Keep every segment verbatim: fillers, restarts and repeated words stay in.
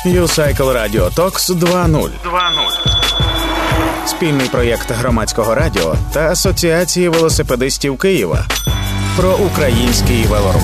U-Cycle Radio Talks два нуль. Спільний проєкт Громадського радіо та Асоціації велосипедистів Києва про український велорух.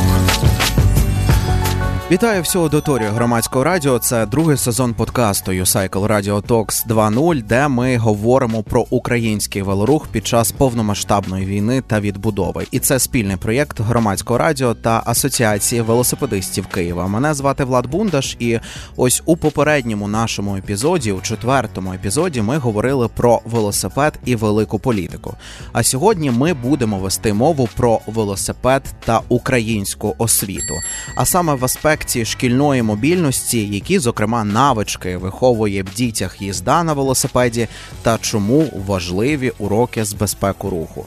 Вітаю всю аудиторію Громадського радіо. Це другий сезон подкасту U-Cycle Radio Talks два нуль, де ми говоримо про український велорух під час повномасштабної війни та відбудови. І це спільний проєкт Громадського радіо та Асоціації велосипедистів Києва. Мене звати Влад Бундаш, і ось у попередньому нашому епізоді, у четвертому епізоді, ми говорили про велосипед і велику політику. А сьогодні ми будемо вести мову про велосипед та українську освіту. А саме в аспекті шкільної мобільності, які, зокрема, навички виховує в дітях їзда на велосипеді та чому важливі уроки з безпеки руху.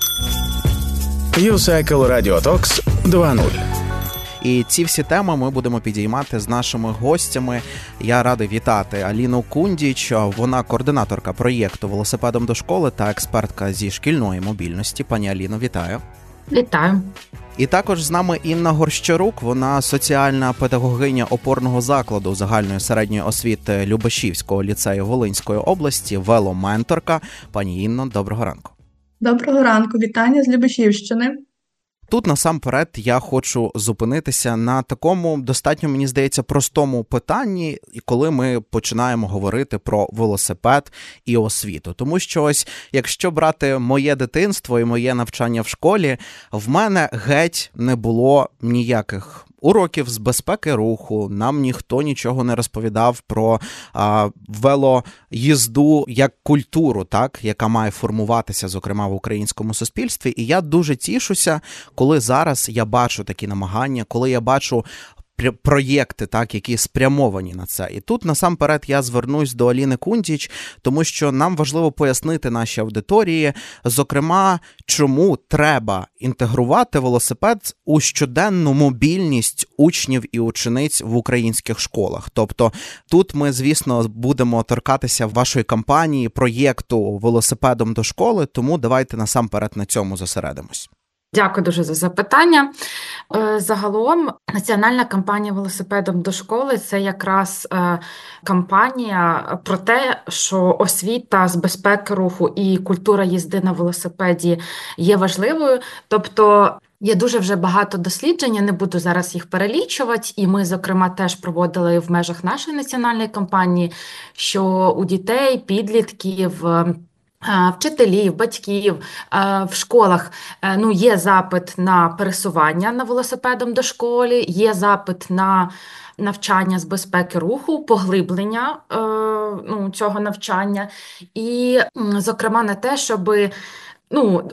U-Cycle Radio Talks два нуль. І ці всі теми ми будемо підіймати з нашими гостями. Я радий вітати Аліну Кундіч, вона координаторка проєкту «Велосипедом до школи» та експертка зі шкільної мобільності. Пані Аліно, вітаю. Вітаю. І також з нами Інна Горщарук, вона соціальна педагогиня опорного закладу загальної середньої освіти Любашівського ліцею Волинської області, веломенторка. Пані Інно, доброго ранку. Доброго ранку, вітання з Любашівщини. Тут насамперед я хочу зупинитися на такому достатньо, мені здається, простому питанні, коли ми починаємо говорити про велосипед і освіту. Тому що ось, якщо брати моє дитинство і моє навчання в школі, в мене геть не було ніяких уроків з безпеки руху, нам ніхто нічого не розповідав про а, велоїзду як культуру, так, яка має формуватися, зокрема, в українському суспільстві. І я дуже тішуся, коли зараз я бачу такі намагання, коли я бачу проєкти, так, які спрямовані на це. І тут, насамперед, я звернусь до Аліни Кундіч, тому що нам важливо пояснити нашій аудиторії, зокрема, чому треба інтегрувати велосипед у щоденну мобільність учнів і учениць в українських школах. Тобто тут ми, звісно, будемо торкатися вашої кампанії, проєкту «Велосипедом до школи», тому давайте насамперед на цьому зосередимось. Дякую дуже за запитання. Загалом, національна кампанія «Велосипедом до школи» – це якраз кампанія про те, що освіта з безпеки руху і культура їзди на велосипеді є важливою. Тобто є дуже вже багато досліджень, я не буду зараз їх перелічувати, і ми, зокрема, теж проводили в межах нашої національної кампанії, що у дітей, підлітків, вчителів, батьків в школах, ну, є запит на пересування на велосипедом до школи, є запит на навчання з безпеки руху, поглиблення ну, цього навчання і, зокрема, на те, щоб, ну,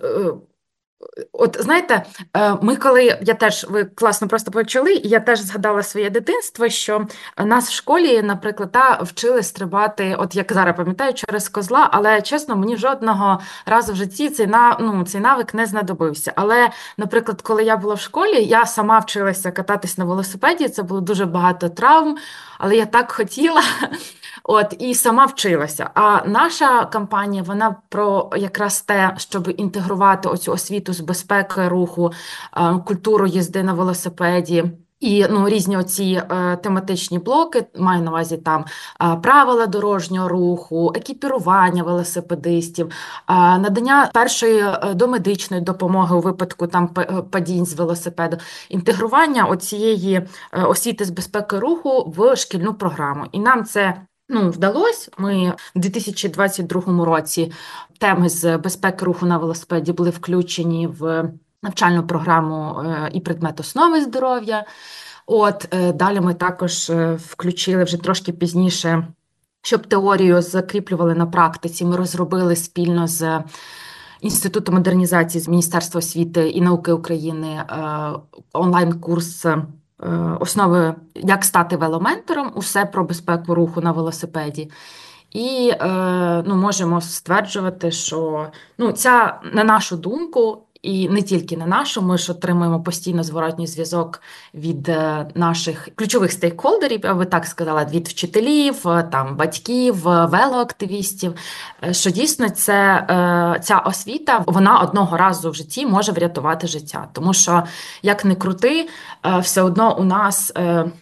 от, знаєте, ми коли, я теж, ви класно просто почали, і я теж згадала своє дитинство, що нас в школі, наприклад, та, вчили стрибати, от як зараз пам'ятаю, через козла, але, чесно, мені жодного разу в житті цей, ну, цей навик не знадобився. Але, наприклад, коли я була в школі, я сама вчилася кататись на велосипеді, це було дуже багато травм, але я так хотіла, от, і сама вчилася. А наша кампанія, вона про якраз те, щоб інтегрувати оцю освіту з безпеки руху, культуру їзди на велосипеді. І ну, різні оці е, тематичні блоки, маю на увазі там е, правила дорожнього руху, екіпірування велосипедистів, е, надання першої е, домедичної допомоги у випадку там падінь з велосипеду, інтегрування оцієї е, освіти з безпеки руху в шкільну програму. І нам це ну, вдалося. Ми в дві тисячі двадцять другому році теми з безпеки руху на велосипеді були включені в навчальну програму і предмет основи здоров'я. От, далі ми також включили вже трошки пізніше, щоб теорію закріплювали на практиці. Ми розробили спільно з Інститутом модернізації з Міністерства освіти і науки України онлайн-курс основи «Як стати веломентором», усе про безпеку руху на велосипеді. І ну, можемо стверджувати, що ну, ця, на нашу думку, і не тільки на нашу, ми ж отримуємо постійно зворотній зв'язок від наших ключових стейкхолдерів, я би так сказала, від вчителів, там, батьків, велоактивістів, що дійсно це, ця освіта, вона одного разу в житті може врятувати життя. Тому що, як не крути, все одно у нас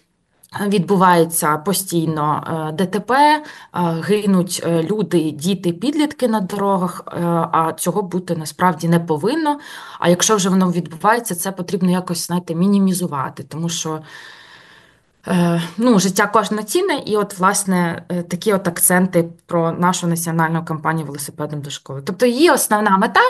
відбувається постійно ДТП, гинуть люди, діти, підлітки на дорогах, а цього бути насправді не повинно. А якщо вже воно відбувається, це потрібно якось, знаєте, мінімізувати, тому що ну, життя кожне цінне, і от, власне, такі от акценти про нашу національну кампанію велосипедом до школи. Тобто її основна мета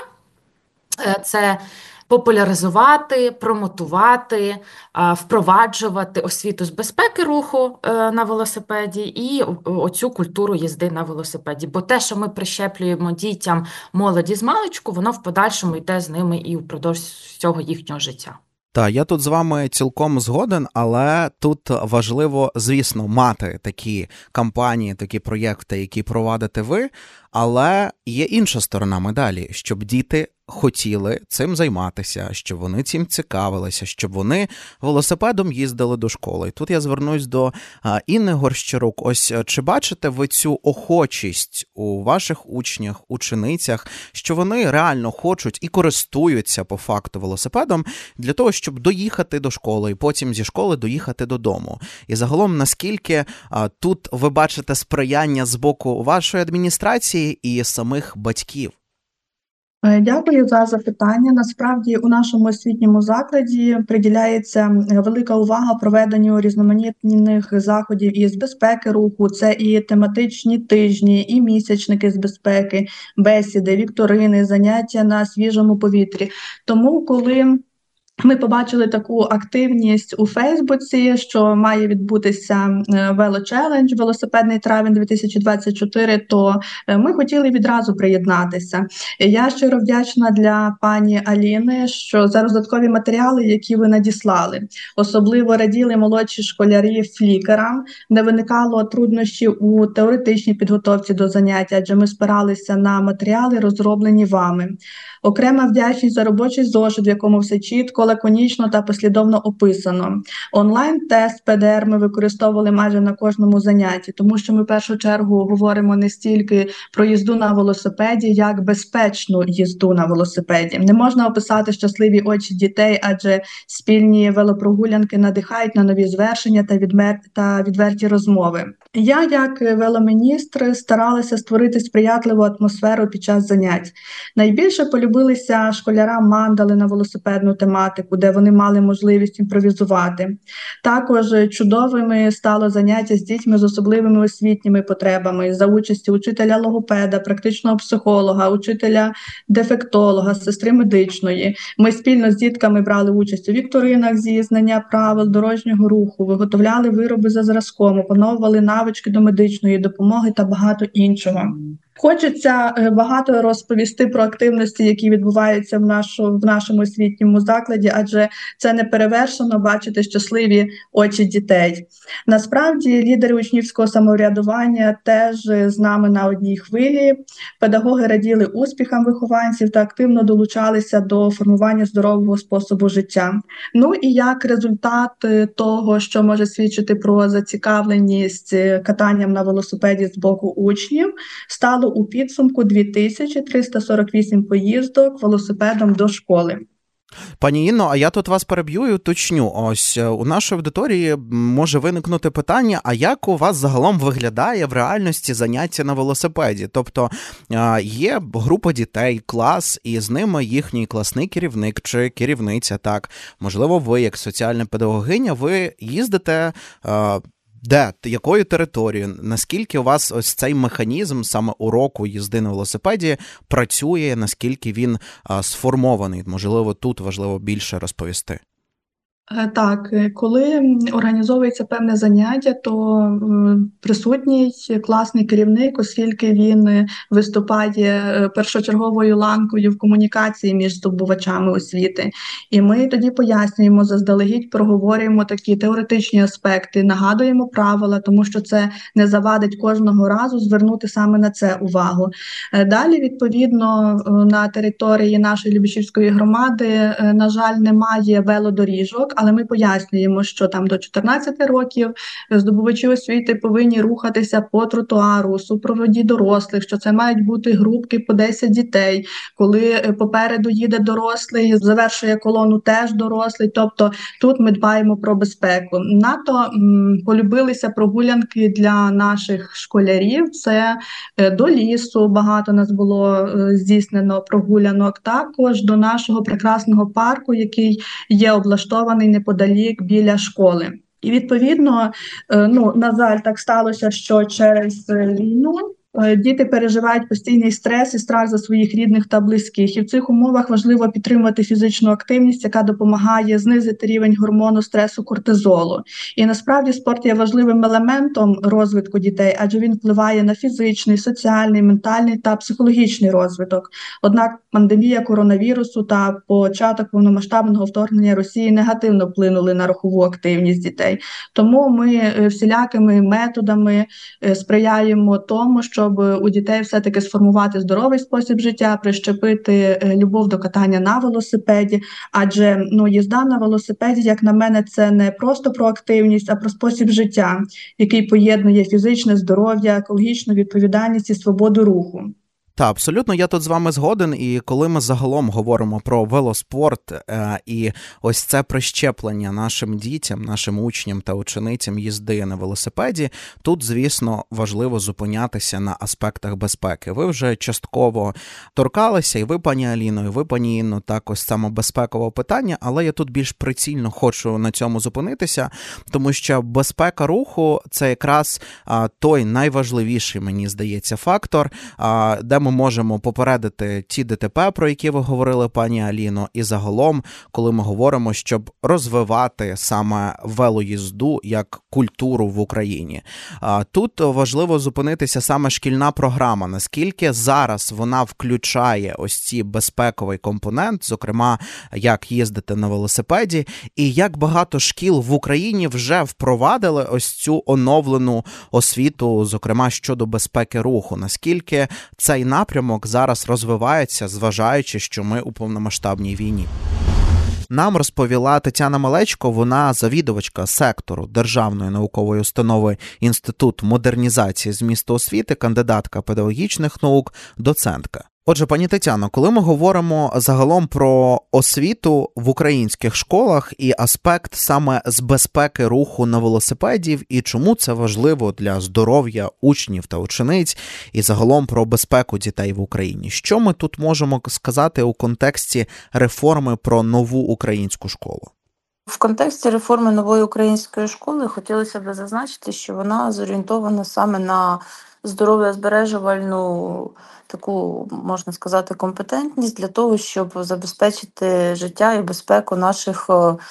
– це популяризувати, промотувати, впроваджувати освіту з безпеки руху на велосипеді і оцю культуру їзди на велосипеді. Бо те, що ми прищеплюємо дітям, молоді з маличку, воно в подальшому йде з ними і впродовж всього їхнього життя. Так, я тут з вами цілком згоден, але тут важливо, звісно, мати такі кампанії, такі проєкти, які провадите ви, але є інша сторона медалі, щоб діти хотіли цим займатися, щоб вони цим цікавилися, щоб вони велосипедом їздили до школи. І тут я звернусь до Інни Горщарук. Ось чи бачите ви цю охочість у ваших учнях, ученицях, що вони реально хочуть і користуються по факту велосипедом для того, щоб доїхати до школи і потім зі школи доїхати додому? І загалом, наскільки а, тут ви бачите сприяння з боку вашої адміністрації і самих батьків? Дякую за запитання. Насправді у нашому освітньому закладі приділяється велика увага проведенню різноманітних заходів із безпеки руху. Це і тематичні тижні, і місячники з безпеки, бесіди, вікторини, заняття на свіжому повітрі. Тому, коли ми побачили таку активність у Фейсбуці, що має відбутися велочелендж, велосипедний травень дві тисячі двадцять чотири, то ми хотіли відразу приєднатися. Я щиро вдячна для пані Аліни, що за додаткові матеріали, які ви надіслали. Особливо раділи молодші школярі флікерам, не виникало труднощів у теоретичній підготовці до заняття, адже ми спиралися на матеріали, розроблені вами. Окрема вдячність за робочий зошит, в якому все чітко, лаконічно та послідовно описано. Онлайн-тест пе де ер ми використовували майже на кожному занятті, тому що ми в першу чергу говоримо не стільки про їзду на велосипеді, як безпечну їзду на велосипеді. Не можна описати щасливі очі дітей, адже спільні велопрогулянки надихають на нові звершення та, відмер... та відверті розмови. Я, як веломіністр, старалася створити сприятливу атмосферу під час занять. Найбільше полюбилися школярам мандали на велосипедну тематику, де вони мали можливість імпровізувати. Також чудовими стало заняття з дітьми з особливими освітніми потребами, за участі учителя-логопеда, практичного психолога, учителя-дефектолога, сестри медичної. Ми спільно з дітками брали участь у вікторинах зі знання правил дорожнього руху, виготовляли вироби за зразком, опановували навички до медичної допомоги та багато іншого. Хочеться багато розповісти про активності, які відбуваються в, нашу, в нашому освітньому закладі, адже це не перевершено бачити щасливі очі дітей. Насправді, лідери учнівського самоврядування теж з нами на одній хвилі. Педагоги раділи успіхам вихованців та активно долучалися до формування здорового способу життя. Ну і як результат того, що може свідчити про зацікавленість катанням на велосипеді з боку учнів, стало у підсумку дві тисячі триста сорок вісім поїздок велосипедом до школи. Пані Інно, а я тут вас переб'ю і уточню. Ось у нашої аудиторії може виникнути питання, а як у вас загалом виглядає в реальності заняття на велосипеді? Тобто є група дітей, клас, і з ними їхній класний керівник чи керівниця, так, можливо, ви, як соціальна педагогиня, ви їздите... Де? Якою територією? Наскільки у вас ось цей механізм саме уроку їзди на велосипеді працює, наскільки він а, сформований? Можливо, тут важливо більше розповісти. Так, коли організовується певне заняття, то присутній класний керівник, оскільки він виступає першочерговою ланкою в комунікації між здобувачами освіти. І ми тоді пояснюємо, заздалегідь проговорюємо такі теоретичні аспекти, нагадуємо правила, тому що це не завадить кожного разу звернути саме на це увагу. Далі, відповідно, на території нашої Любешівської громади, на жаль, немає велодоріжок, але ми пояснюємо, що там до чотирнадцяти років здобувачі освіти повинні рухатися по тротуару, у супроводі дорослих, що це мають бути групки по десять дітей. Коли попереду їде дорослий, завершує колону теж дорослий. Тобто тут ми дбаємо про безпеку. Надто м, полюбилися прогулянки для наших школярів. Це е, до лісу багато нас було е, здійснено прогулянок. Також до нашого прекрасного парку, який є облаштований неподалік біля школи. І відповідно, е, ну на жаль, так сталося, що через війну діти переживають постійний стрес і страх за своїх рідних та близьких. І в цих умовах важливо підтримувати фізичну активність, яка допомагає знизити рівень гормону стресу кортизолу. І насправді спорт є важливим елементом розвитку дітей, адже він впливає на фізичний, соціальний, ментальний та психологічний розвиток. Однак пандемія коронавірусу та початок повномасштабного вторгнення Росії негативно вплинули на рухову активність дітей. Тому ми всілякими методами сприяємо тому, що щоб у дітей все-таки сформувати здоровий спосіб життя, прищепити любов до катання на велосипеді, адже ну, їзда на велосипеді, як на мене, це не просто про активність, а про спосіб життя, який поєднує фізичне здоров'я, екологічну відповідальність і свободу руху. Та, абсолютно, я тут з вами згоден, і коли ми загалом говоримо про велоспорт е, і ось це прищеплення нашим дітям, нашим учням та ученицям їзди на велосипеді, тут, звісно, важливо зупинятися на аспектах безпеки. Ви вже частково торкалися, і ви, пані Аліно, і ви, пані Інно, так ось саме безпекове питання, але я тут більш прицільно хочу на цьому зупинитися, тому що безпека руху – це якраз а, той найважливіший, мені здається, фактор, а, де ми можемо попередити ті ДТП, про які ви говорили, пані Аліно, і загалом, коли ми говоримо, щоб розвивати саме велоїзду як культуру в Україні. Тут важливо зупинитися саме шкільна програма, наскільки зараз вона включає ось ці безпековий компонент, зокрема, як їздити на велосипеді, і як багато шкіл в Україні вже впровадили ось цю оновлену освіту, зокрема, щодо безпеки руху, наскільки цей напрямок зараз розвивається, зважаючи, що ми у повномасштабній війні. Нам розповіла Тетяна Малечко, вона завідувачка сектору Державної наукової установи Інститут модернізації змісту освіти, кандидатка педагогічних наук, доцентка. Отже, пані Тетяно, коли ми говоримо загалом про освіту в українських школах і аспект саме з безпеки руху на велосипедів, і чому це важливо для здоров'я учнів та учениць, і загалом про безпеку дітей в Україні, що ми тут можемо сказати у контексті реформи про нову українську школу? В контексті реформи нової української школи хотілося б зазначити, що вона зорієнтована саме на здоров'я-збережувальну таку, можна сказати, компетентність для того, щоб забезпечити життя і безпеку наших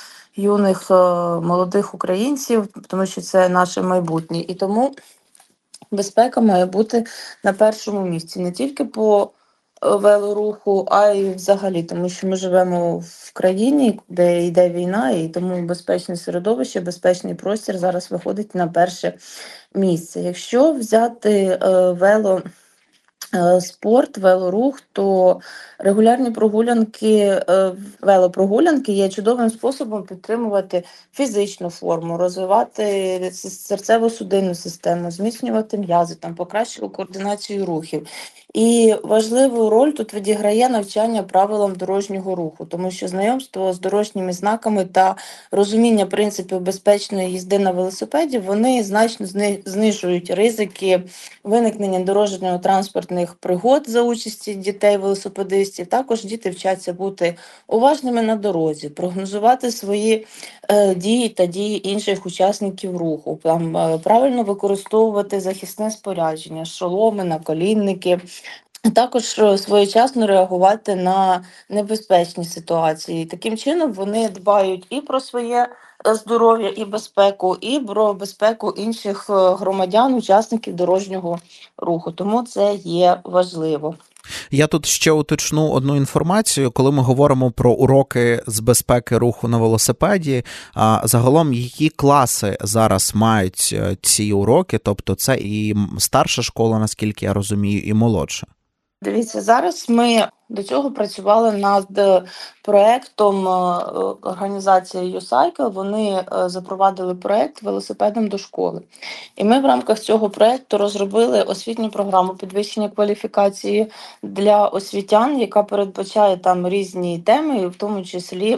юних молодих українців, тому що це наше майбутнє. І тому безпека має бути на першому місці не тільки по велоруху, а й взагалі, тому що ми живемо в країні, де йде війна, і тому безпечне середовище, безпечний простір зараз виходить на перше місце. Якщо взяти е, вело спорт, велорух, то регулярні прогулянки, велопрогулянки є чудовим способом підтримувати фізичну форму, розвивати серцево-судинну систему, зміцнювати м'язи, там, покращувати координацію рухів. І важливу роль тут відіграє навчання правилам дорожнього руху, тому що знайомство з дорожніми знаками та розуміння принципів безпечної їзди на велосипеді, вони значно знижують ризики виникнення дорожньо-транспортних пригод за участі дітей-велосипедистів. Також діти вчаться бути уважними на дорозі, прогнозувати свої е, дії та дії інших учасників руху, там, е, правильно використовувати захисне спорядження, шоломи, наколінники. Також своєчасно реагувати на небезпечні ситуації. Таким чином вони дбають і про своє здоров'я, і безпеку, і про безпеку інших громадян, учасників дорожнього руху. Тому це є важливо. Я тут ще уточну одну інформацію. Коли ми говоримо про уроки з безпеки руху на велосипеді, а загалом які класи зараз мають ці уроки? Тобто це і старша школа, наскільки я розумію, і молодша? Дивіться, зараз ми До цього працювали над проєктом організації YouCycle. Вони запровадили проєкт «Велосипедом до школи». І ми в рамках цього проєкту розробили освітню програму підвищення кваліфікації для освітян, яка передбачає там різні теми, в тому числі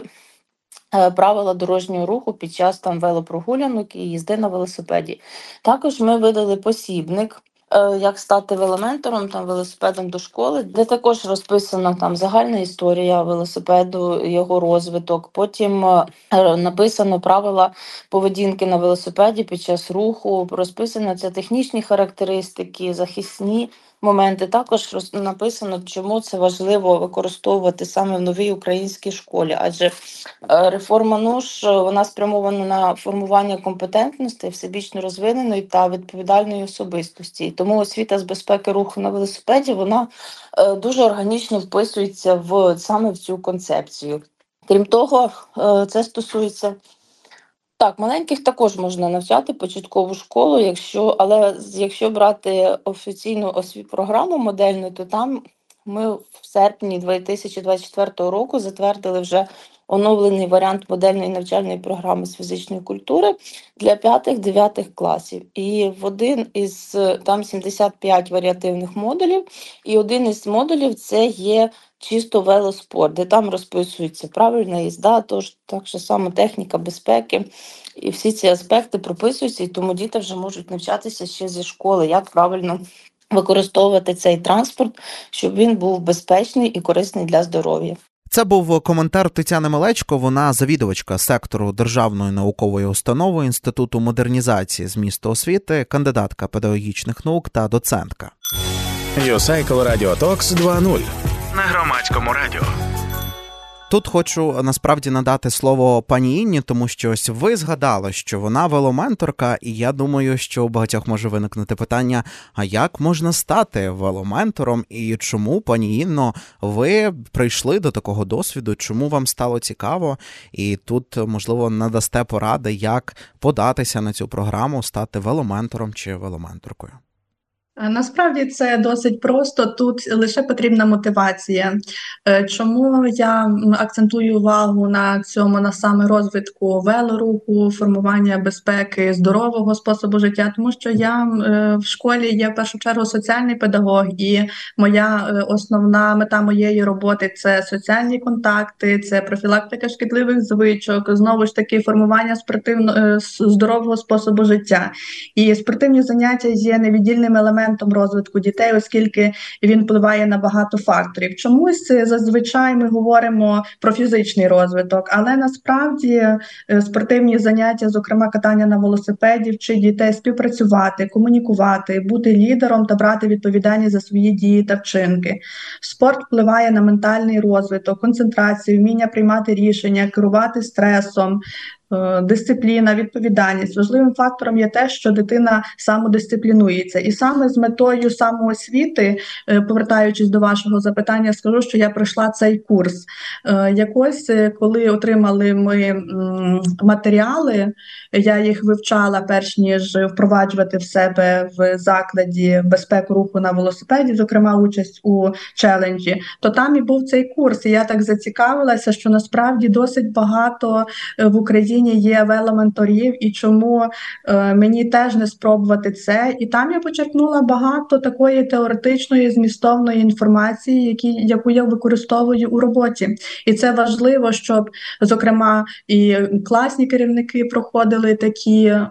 правила дорожнього руху під час там велопрогулянок і їзди на велосипеді. Також ми видали посібник, як стати веломентором, там, велосипедом до школи, де також розписана там загальна історія велосипеду, його розвиток. Потім написано правила поведінки на велосипеді під час руху, розписано це технічні характеристики, захисні моменти. Також написано, чому це важливо використовувати саме в новій українській школі. Адже реформа НУШ, вона спрямована на формування компетентності, всебічно розвиненої та відповідальної особистості. Тому освіта з безпеки руху на велосипеді, вона дуже органічно вписується в саме в цю концепцію. Крім того, це стосується Так, маленьких також можна навчати початкову школу, якщо, але якщо брати офіційну освітню програму модельну, то там ми в серпні дві тисячі двадцять четвертого року затвердили вже оновлений варіант модельної навчальної програми з фізичної культури для п'ятих-дев'ятих класів. І в один із, там сімдесят п'ять варіативних модулів, і один із модулів це є чисто велоспорт, де там розписується правильна їзда, тож так же само техніка безпеки. І всі ці аспекти прописуються, і тому діти вже можуть навчатися ще зі школи, як правильно використовувати цей транспорт, щоб він був безпечний і корисний для здоров'я. Це був коментар Тетяни Мелечко, вона завідувачка сектору Державної наукової установи Інституту модернізації змісту освіти, кандидатка педагогічних наук та доцентка. YouCycle Radio Talks два нуль на Громадському радіо. Тут хочу насправді надати слово пані Інні, тому що ось ви згадали, що вона веломенторка, і я думаю, що у багатьох може виникнути питання, а як можна стати веломентором, і чому, пані Інно, ви прийшли до такого досвіду, чому вам стало цікаво, і тут, можливо, надасте поради, як податися на цю програму, стати веломентором чи веломенторкою. Насправді це досить просто, тут лише потрібна мотивація. Чому я акцентую увагу на цьому, на саме розвитку велоруху, формування безпеки, здорового способу життя? Тому що я в школі є в першу чергу соціальний педагог, і моя основна мета моєї роботи – це соціальні контакти, це профілактика шкідливих звичок, знову ж таки формування спортивного, здорового способу життя. І спортивні заняття є невіддільним елементом розвитку дітей, оскільки він впливає на багато факторів. Чомусь зазвичай ми говоримо про фізичний розвиток, але насправді спортивні заняття, зокрема катання на велосипеді, вчить дітей співпрацювати, комунікувати, бути лідером та брати відповідальність за свої дії та вчинки. Спорт впливає на ментальний розвиток, концентрацію, вміння приймати рішення, керувати стресом, дисципліна, відповідальність. Важливим фактором є те, що дитина самодисциплінується. І саме з метою самоосвіти, повертаючись до вашого запитання, скажу, що я пройшла цей курс. Якось, коли отримали ми матеріали, я їх вивчала перш ніж впроваджувати в себе в закладі безпеку руху на велосипеді, зокрема участь у челенджі, то там і був цей курс. І я так зацікавилася, що насправді досить багато в Україні є веломенторів, і чому е, мені теж не спробувати це. І там я почерпнула багато такої теоретичної, змістовної інформації, які, яку я використовую у роботі. І це важливо, щоб, зокрема, і класні керівники проходили такі е,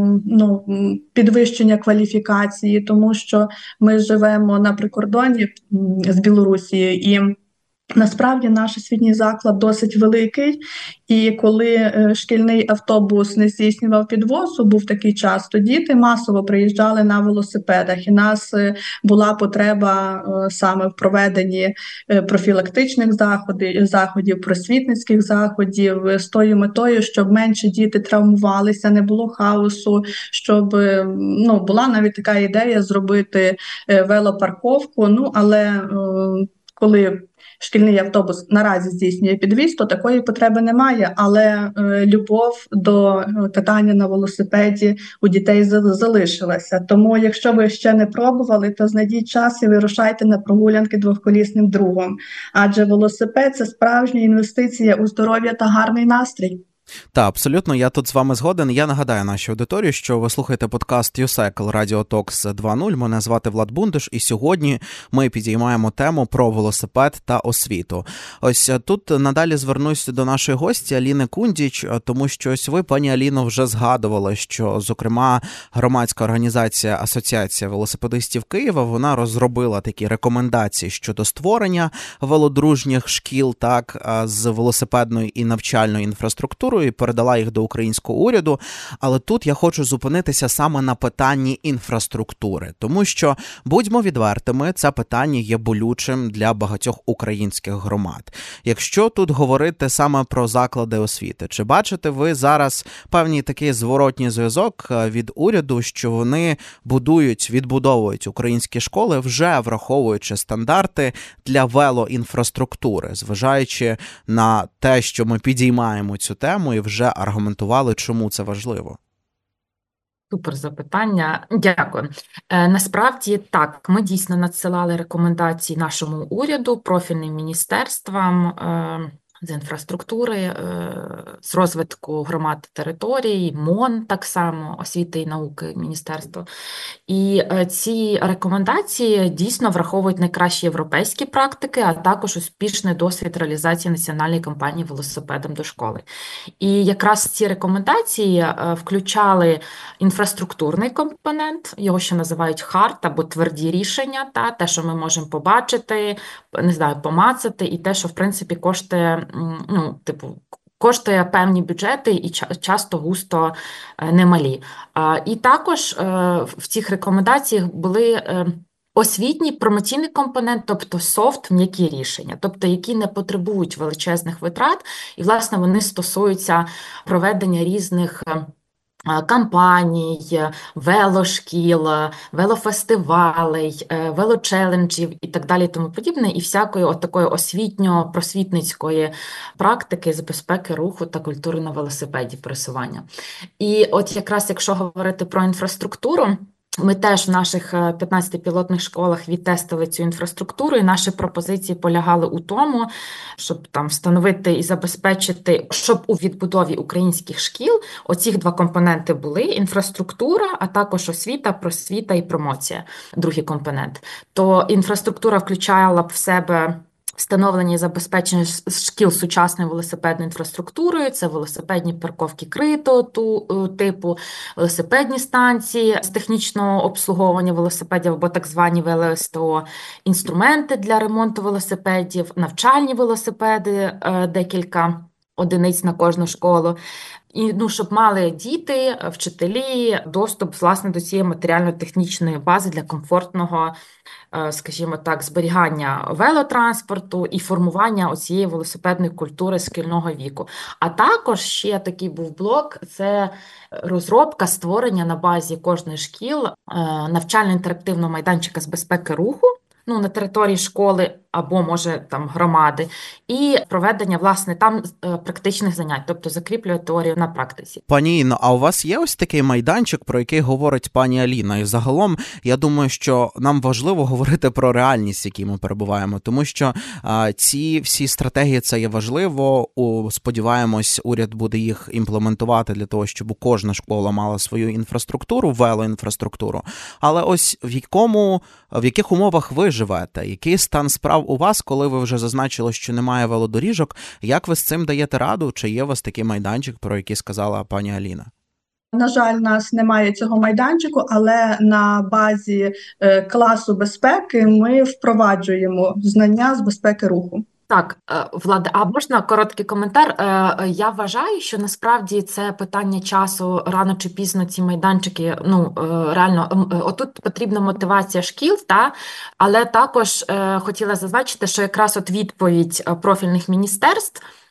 ну, підвищення кваліфікації, тому що ми живемо на прикордоні з Білорусією, і насправді наш освітній заклад досить великий, і коли е, шкільний автобус не здійснював підвозу, був такий час, то діти масово приїжджали на велосипедах, і нас е, була потреба е, саме в проведенні е, профілактичних заходів, заходів, просвітницьких заходів, е, з тою метою, щоб менше діти травмувалися, не було хаосу, щоб е, ну, була навіть така ідея зробити е, велопарковку, ну, але е, коли шкільний автобус наразі здійснює підвіз, то такої потреби немає, але е, любов до катання на велосипеді у дітей залишилася. Тому, якщо ви ще не пробували, то знайдіть час і вирушайте на прогулянки двохколісним другом. Адже велосипед – це справжня інвестиція у здоров'я та гарний настрій. Так, абсолютно, я тут з вами згоден. Я нагадаю нашій аудиторії, що ви слухаєте подкаст «Юсекл Radio Talks два нуль». Мене звати Влад Бундиш, і сьогодні ми підіймаємо тему про велосипед та освіту. Ось тут надалі звернусь до нашої гості Аліни Кундіч, тому що ось ви, пані Аліно, вже згадували, що, зокрема, громадська організація Асоціація велосипедистів Києва, вона розробила такі рекомендації щодо створення велодружніх шкіл, так, з велосипедною і навчальною інфраструктурою, і передала їх до українського уряду. Але тут я хочу зупинитися саме на питанні інфраструктури, тому що, будьмо відвертими, це питання є болючим для багатьох українських громад. Якщо тут говорити саме про заклади освіти, чи бачите ви зараз певний такий зворотній зв'язок від уряду, що вони будують, відбудовують українські школи, вже враховуючи стандарти для велоінфраструктури, зважаючи на те, що ми підіймаємо цю тему і вже аргументували, чому це важливо? Супер запитання. Дякую. Е, насправді, так, ми дійсно надсилали рекомендації нашому уряду, профільним міністерствам е, з інфраструктури, е, з розвитку громад територій, МОН так само, освіти і науки міністерство. І е, ці рекомендації дійсно враховують найкращі європейські практики, а також успішний досвід реалізації національної кампанії велосипедом до школи. І якраз ці рекомендації е, включали інфраструктурний компонент, його ще називають хард або тверді рішення, та, те, що ми можемо побачити, не знаю, помацати, і те, що, в принципі, коштує, ну, типу, коштує певні бюджети і часто густо немалі. І також в цих рекомендаціях були освітній, промоційний компонент, тобто софт, м'які рішення, тобто які не потребують величезних витрат, і, власне, вони стосуються проведення різних кампаній, велошкіл, велофестивалей, велочеленджів і так далі, тому подібне, і всякої от такої освітньо-просвітницької практики з безпеки руху та культури на велосипеді пересування. І от якраз якщо говорити про інфраструктуру, ми теж в наших п'ятнадцяти пілотних школах відтестили цю інфраструктуру, і наші пропозиції полягали у тому, щоб там встановити і забезпечити, щоб у відбудові українських шкіл оці два компоненти були: інфраструктура, а також освіта, просвіта і промоція, другий компонент. То інфраструктура включала б в себе встановлення і забезпечення шкіл сучасною велосипедною інфраструктурою, це велосипедні парковки критого типу, велосипедні станції з технічного обслуговування велосипедів або так звані ВЛСТО, інструменти для ремонту велосипедів, навчальні велосипеди, декілька одиниць на кожну школу. І, ну, щоб мали діти, вчителі доступ, власне, до цієї матеріально-технічної бази для комфортного, скажімо так, зберігання велотранспорту і формування оцієї велосипедної культури шкільного віку. А також ще такий був блок – це розробка, створення на базі кожної шкіл навчально-інтерактивного майданчика з безпеки руху, ну, на території школи або, може, там, громади, і проведення, власне, там практичних занять, тобто закріплює теорію на практиці. Пані Інно, а у вас є ось такий майданчик, про який говорить пані Аліна? І загалом, я думаю, що нам важливо говорити про реальність, в якій ми перебуваємо, тому що а, ці всі стратегії, це є важливо. У, сподіваємось, уряд буде їх імплементувати для того, щоб кожна школа мала свою інфраструктуру, велоінфраструктуру. Але ось в якому, в яких умовах ви живете? Який стан справ у вас, коли ви вже зазначили, що немає велодоріжок? Як ви з цим даєте раду? Чи є у вас такий майданчик, про який сказала пані Аліна? На жаль, у нас немає цього майданчику, але на базі е, класу безпеки ми впроваджуємо знання з безпеки руху. Так, Влада, а можна короткий коментар? Я вважаю, що насправді це питання часу, рано чи пізно ці майданчики, ну, реально, отут потрібна мотивація шкіл, та, але також хотіла зазначити, що якраз от відповідь профільних міністерств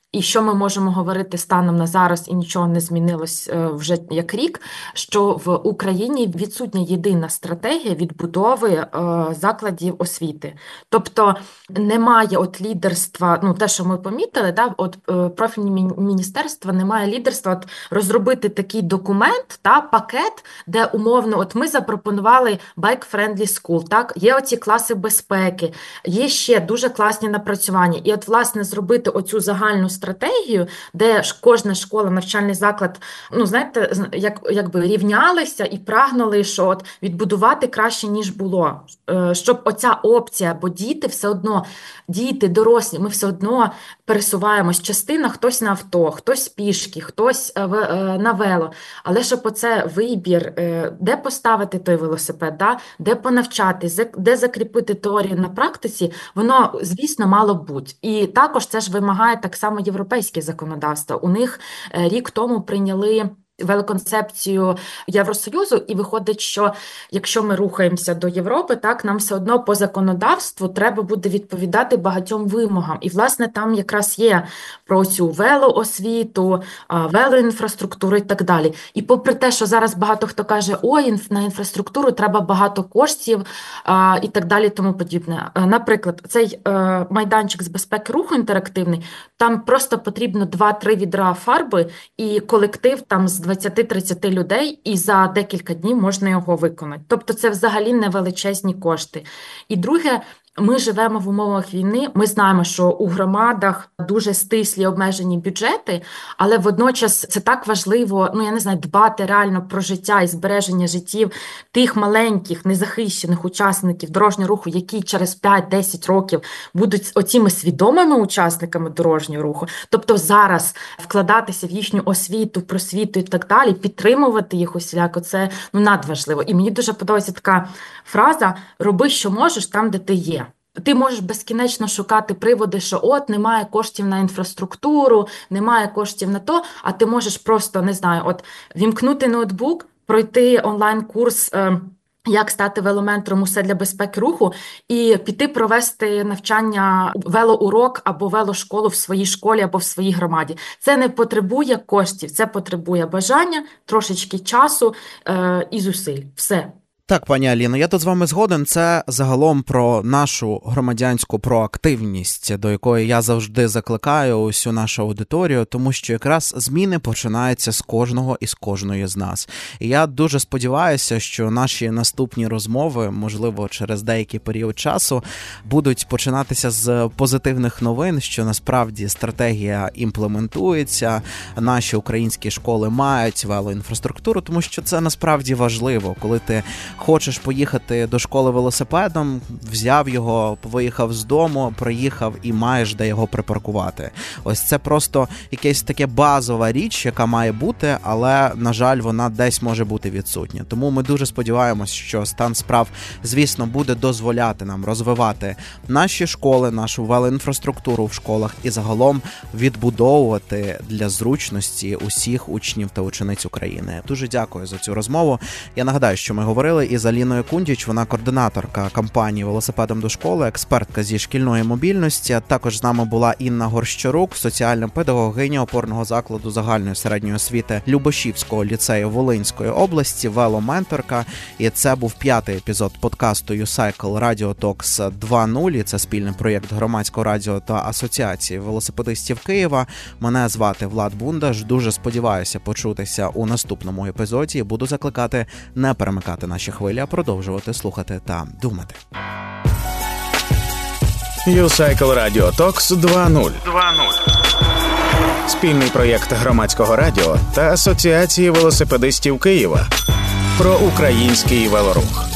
І що ми можемо говорити станом на зараз, і нічого не змінилось вже як рік, що в Україні відсутня єдина стратегія відбудови закладів освіти. Тобто немає от лідерства, ну те, що ми помітили, да, от профільні міністерства немає лідерства от розробити такий документ, та пакет, де умовно от ми запропонували bike-friendly school, так, є оці класи безпеки, є ще дуже класні напрацювання. І от, власне, зробити оцю загальну стратегію, де кожна школа, навчальний заклад, ну, знаєте, як, якби рівнялися і прагнули, що от відбудувати краще, ніж було. Щоб оця опція, бо діти все одно, діти, дорослі, ми все одно пересуваємось. Частина, хтось на авто, хтось пішки, хтось на вело. Але щоб оце вибір, де поставити той велосипед, да? Де понавчати, де закріпити теорію на практиці, воно, звісно, мало б бути. І також це ж вимагає так само європейське законодавство. У них рік тому прийняли велоконцепцію Євросоюзу, і виходить, що якщо ми рухаємося до Європи, так, нам все одно по законодавству треба буде відповідати багатьом вимогам. І, власне, там якраз є про цю велоосвіту, велоінфраструктуру і так далі. І попри те, що зараз багато хто каже, ой, на інфраструктуру треба багато коштів і так далі, тому подібне. Наприклад, цей майданчик з безпеки руху інтерактивний, там просто потрібно два-три відра фарби і колектив там з двадцять-тридцять людей, і за декілька днів можна його виконати. Тобто це взагалі не величезні кошти. І друге, ми живемо в умовах війни, ми знаємо, що у громадах дуже стислі обмежені бюджети, але водночас це так важливо, ну я не знаю, дбати реально про життя і збереження життів тих маленьких, незахищених учасників дорожнього руху, які через п'ять-десять років будуть оціми свідомими учасниками дорожнього руху. Тобто зараз вкладатися в їхню освіту, просвіту і так далі, підтримувати їх усіляко, це ну, надважливо. І мені дуже подобається така фраза «роби, що можеш там, де ти є». Ти можеш безкінечно шукати приводи, що от немає коштів на інфраструктуру, немає коштів на то, а ти можеш просто, не знаю, от вімкнути ноутбук, пройти онлайн-курс е, як стати веломентором «Усе для безпеки руху» і піти провести навчання, велоурок або велошколу в своїй школі або в своїй громаді. Це не потребує коштів, це потребує бажання, трошечки часу е, і зусиль. Все. Так, пані Аліно, я тут з вами згоден. Це загалом про нашу громадянську проактивність, до якої я завжди закликаю усю нашу аудиторію, тому що якраз зміни починаються з кожного і з кожної з нас. І я дуже сподіваюся, що наші наступні розмови, можливо, через деякий період часу, будуть починатися з позитивних новин, що насправді стратегія імплементується, наші українські школи мають велоінфраструктуру, тому що це насправді важливо, коли ти хочеш поїхати до школи велосипедом, взяв його, виїхав з дому, приїхав і маєш де його припаркувати. Ось це просто якась така базова річ, яка має бути, але, на жаль, вона десь може бути відсутня. Тому ми дуже сподіваємось, що стан справ, звісно, буде дозволяти нам розвивати наші школи, нашу велоінфраструктуру в школах і загалом відбудовувати для зручності усіх учнів та учениць України. Дуже дякую за цю розмову. Я нагадаю, що ми говорили із Аліною Кундіч, вона координаторка кампанії «Велосипедом до школи», експертка зі шкільної мобільності. Також з нами була Інна Горщарук, соціальна педагогиня опорного закладу загальної середньої освіти Любашівського ліцею Волинської області, веломенторка. І це був п'ятий епізод подкасту YouCycle Radio Talks два нуль. І це спільний проєкт Громадського радіо та Асоціації велосипедистів Києва. Мене звати Влад Бундаш. Дуже сподіваюся почутися у наступному епізоді і буду закликати не перемикати наші хвилі, а продовжувати слухати та думати. YouCycle Radio Talks два нуль. Спільний проєкт Громадського радіо та Асоціації велосипедистів Києва про український велорух.